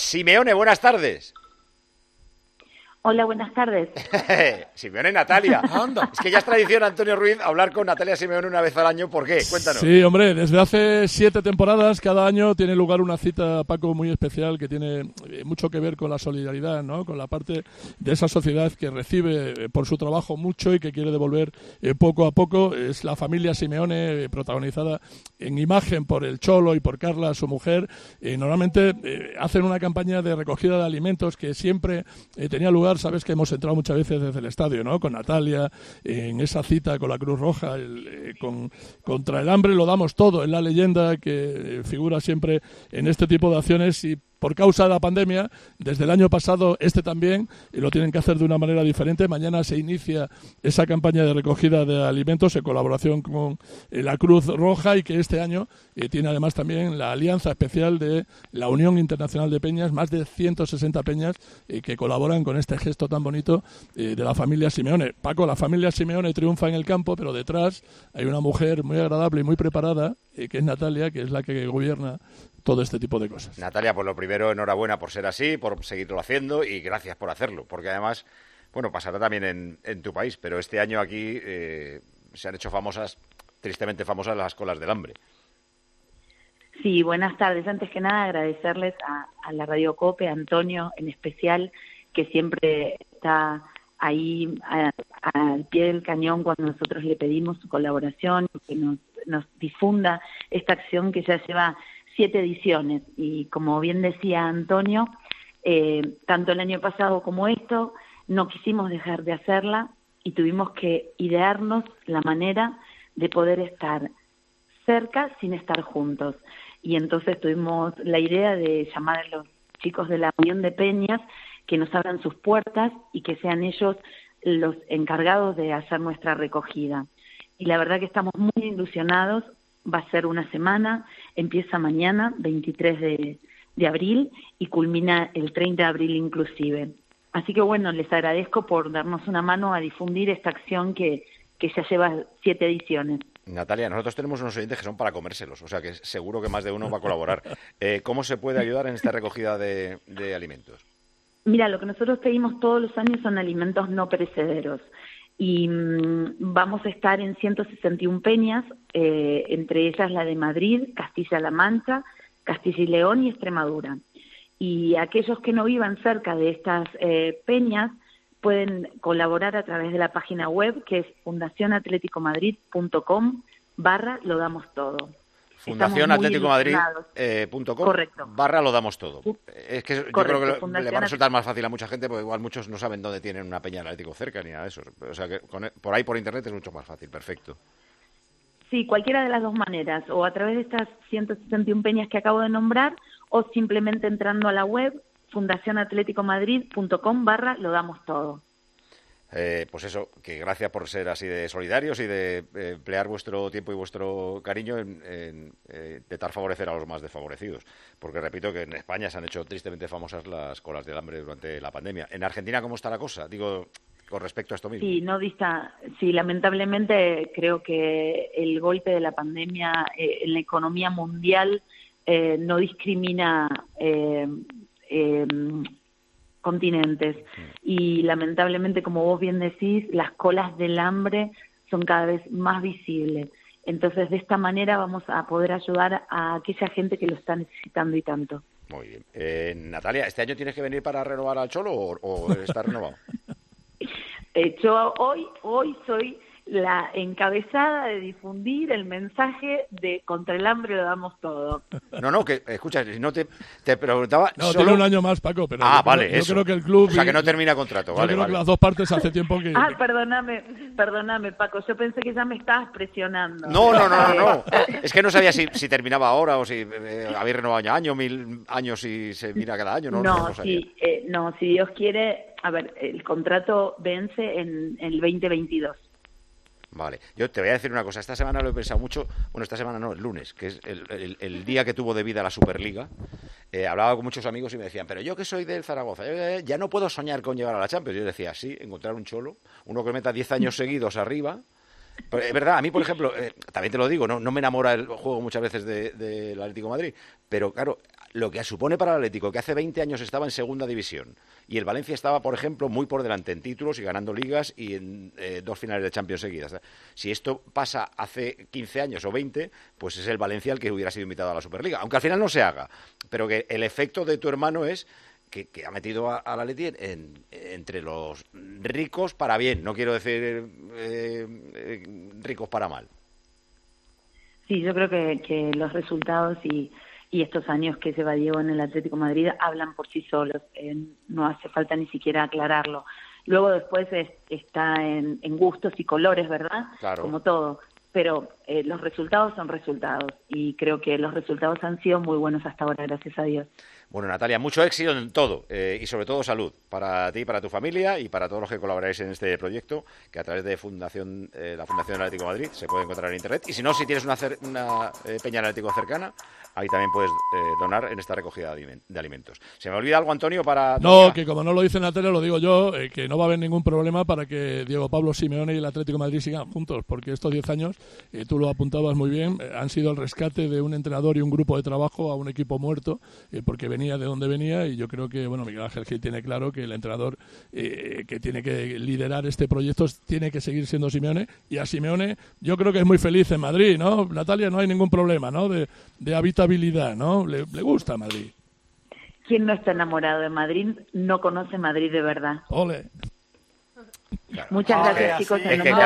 Simeone, buenas tardes. Hola, buenas tardes. Simeone y Natalia. Anda. Es que ya es tradición, Antonio Ruiz, hablar con Natalia Simeone una vez al año. ¿Por qué? Cuéntanos. Sí, hombre, desde hace 7 temporadas, cada año tiene lugar una cita, Paco, muy especial que tiene mucho que ver con la solidaridad, ¿no? Con la parte de esa sociedad que recibe por su trabajo mucho y que quiere devolver poco a poco. Es la familia Simeone, protagonizada en imagen por el Cholo y por Carla, su mujer. Normalmente hacen una campaña de recogida de alimentos que siempre tenía lugar. Sabes que hemos entrado muchas veces desde el estadio, ¿no? Con Natalia, en esa cita con la Cruz Roja, contra el hambre lo damos todo. Es la leyenda que figura siempre en este tipo de acciones y por causa de la pandemia, desde el año pasado, también, lo tienen que hacer de una manera diferente. Mañana se inicia esa campaña de recogida de alimentos en colaboración con la Cruz Roja y que este año tiene además también la alianza especial de la Unión Internacional de Peñas, más de 160 peñas que colaboran con este gesto tan bonito de la familia Simeone. Paco, la familia Simeone triunfa en el campo, pero detrás hay una mujer muy agradable y muy preparada, que es Natalia, que es la que gobierna todo este tipo de cosas. Natalia, pues lo primero, enhorabuena por ser así, por seguirlo haciendo y gracias por hacerlo, porque además, bueno, pasará también en tu país, pero este año aquí se han hecho tristemente famosas las colas del hambre. Sí, buenas tardes. Antes que nada, agradecerles a la Radio Cope, a Antonio en especial, que siempre está ahí al pie del cañón cuando nosotros le pedimos su colaboración, que nos difunda esta acción que ya lleva 7 ediciones. Y como bien decía Antonio, tanto el año pasado como esto, no quisimos dejar de hacerla y tuvimos que idearnos la manera de poder estar cerca sin estar juntos. Y entonces tuvimos la idea de llamar a los chicos de la Unión de Peñas que nos abran sus puertas y que sean ellos los encargados de hacer nuestra recogida. Y la verdad que estamos muy ilusionados. Va a ser una semana, empieza mañana, 23 de abril, y culmina el 30 de abril inclusive. Así que bueno, les agradezco por darnos una mano a difundir esta acción que ya lleva 7 ediciones. Natalia, nosotros tenemos unos oyentes que son para comérselos, o sea que seguro que más de uno va a colaborar. ¿Cómo se puede ayudar en esta recogida de alimentos? Mira, lo que nosotros pedimos todos los años son alimentos no perecederos. Y vamos a estar en 161 peñas, entre ellas la de Madrid, Castilla-La Mancha, Castilla y León y Extremadura. Y aquellos que no vivan cerca de estas peñas pueden colaborar a través de la página web, que es fundacionatleticomadrid.com/lo damos todo. fundacionatleticomadrid.com/lo damos todo. Es que yo creo que le va a resultar más fácil a mucha gente, porque igual muchos no saben dónde tienen una peña Atlético cerca ni nada de eso. O sea que por ahí por internet es mucho más fácil. Perfecto. Sí, cualquiera de las dos maneras, o a través de estas 161 peñas que acabo de nombrar, o simplemente entrando a la web fundacionatleticomadrid.com/lo damos todo. Pues eso, que gracias por ser así de solidarios y de emplear vuestro tiempo y vuestro cariño en intentar favorecer a los más desfavorecidos. Porque repito que en España se han hecho tristemente famosas las colas del hambre durante la pandemia. ¿En Argentina cómo está la cosa? Digo, con respecto a esto mismo. Sí, lamentablemente creo que el golpe de la pandemia en la economía mundial no discrimina continentes y lamentablemente, como vos bien decís, las colas del hambre son cada vez más visibles. Entonces, de esta manera vamos a poder ayudar a aquella gente que lo está necesitando y tanto. Muy bien. Natalia, ¿este año tienes que venir para renovar al Cholo o está renovado? Yo hoy soy la encabezada de difundir el mensaje de contra el hambre lo damos todo. No, que escucha, si no te preguntaba... No, tiene un año más, Paco, pero yo creo que el club... O sea, que no termina contrato, Yo creo que las dos partes hace tiempo que... Perdóname, Paco, yo pensé que ya me estabas presionando. No. Es que no sabía si terminaba ahora o si habéis renovado año, 1000 años y se mira cada año, no sabía. Si Dios quiere, a ver, el contrato vence en el 2022. Vale, yo te voy a decir una cosa, esta semana lo he pensado mucho, bueno, esta semana no, el lunes, que es el día que tuvo de vida la Superliga. Hablaba con muchos amigos y me decían, pero yo que soy del Zaragoza, ya no puedo soñar con llegar a la Champions. Yo decía, sí, encontrar un Cholo, uno que meta 10 años seguidos arriba. Pero es verdad, a mí, por ejemplo, también te lo digo, no me enamora el juego muchas veces del Atlético de Madrid, pero claro, lo que supone para el Atlético, que hace 20 años estaba en segunda división y el Valencia estaba, por ejemplo, muy por delante en títulos y ganando ligas y en 2 finales de Champions seguidas. Si esto pasa hace 15 años o 20, pues es el Valencia el que hubiera sido invitado a la Superliga, aunque al final no se haga, pero que el efecto de tu hermano es que ha metido al Atleti entre los ricos para bien, no quiero decir ricos para mal. Sí, yo creo que los resultados y estos años que lleva Diego en el Atlético de Madrid hablan por sí solos, no hace falta ni siquiera aclararlo. Luego después está en gustos y colores, ¿verdad? Claro. Como todo, pero los resultados son resultados y creo que los resultados han sido muy buenos hasta ahora, gracias a Dios. Bueno, Natalia, mucho éxito en todo y sobre todo salud para ti, para tu familia y para todos los que colaboráis en este proyecto, que a través de la Fundación del Atlético de Madrid se puede encontrar en Internet. Y si no, si tienes una peña Atlético cercana, ahí también puedes donar en esta recogida de alimentos. ¿Se me olvida algo, Antonio, para...? No, que como no lo dice Natalia, lo digo yo, que no va a haber ningún problema para que Diego Pablo Simeone y el Atlético de Madrid sigan juntos, porque estos 10 años, tú lo apuntabas muy bien, han sido el rescate de un entrenador y un grupo de trabajo a un equipo muerto, porque venía de donde venía, y yo creo que, bueno, Miguel Ángel Gil tiene claro que el entrenador que tiene que liderar este proyecto tiene que seguir siendo Simeone, y a Simeone yo creo que es muy feliz en Madrid, ¿no? Natalia, no hay ningún problema, ¿no? De habitabilidad, ¿no? Le gusta Madrid. ¿Quién no está enamorado de Madrid no conoce Madrid de verdad? ¡Ole! Claro. Muchas gracias, chicos. Es que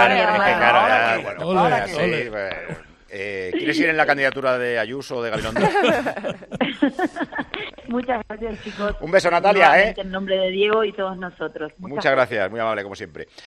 ¿quieres ir en la candidatura de Ayuso o de Gabilondo? Muchas gracias, chicos. Un beso, Natalia. En nombre de Diego y todos nosotros. Muchas gracias, muy amable como siempre.